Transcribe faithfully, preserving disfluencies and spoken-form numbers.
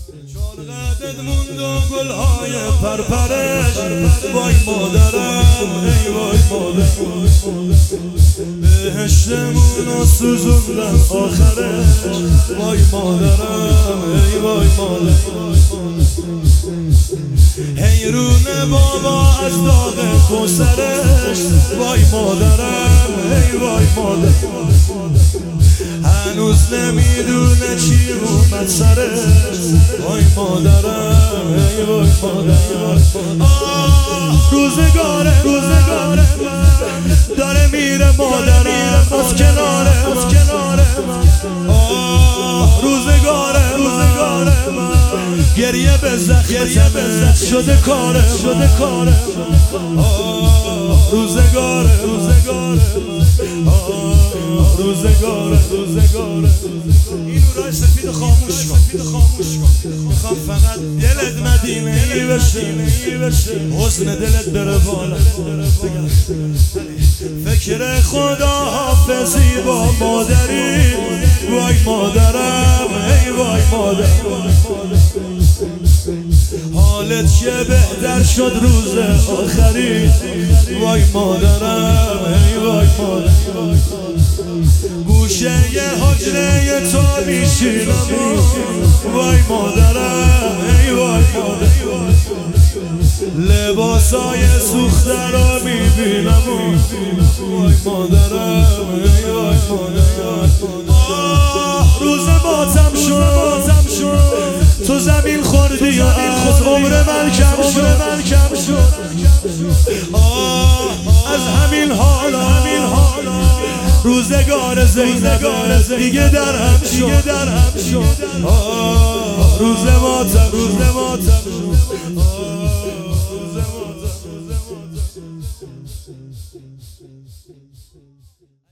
چون قدت موند و گلهای پرپرش وای مادرم ای وای مادرم بهشتمونو سوزوندن آخرش وای مادرم ای وای مادرم حیرون بابا از داغ کوثرش وای مادرم ای وای مادرم هنوز نمیدونه چی اومد سرش وای مادرم ای وای مادرم آه روزگاره روزگاره داره میره مادرم از کناره از کناره آه روزگاره روزگاره گریه به زخم شده کاره شده کاره آه روزگاره روزگاره آه روزگاره روزگاره این نورای سفید خاموش کن سفید خاموش کن میخوام فقط دلت مدینه ای بشه حسن دلت بره بالا فکر خدا حافظی با مادری وای مادرم ای وای مادرم حالت که بهتر شد روز آخری وای مادرم ای وای مادرم گوشه یه حجره تو میشینم وای مادرم ای وای مادرم لباسای سوخته رو میبینم وای مادرم ای وای مادرم آه روز ماتم شد تو زمین خوردی و از عمر من کم شد من کم شد آه از همین حالا همین حالا روزگار زندگار دیگه در هم شد در هم شد آه روز ماتم روز ماتم روز ماتم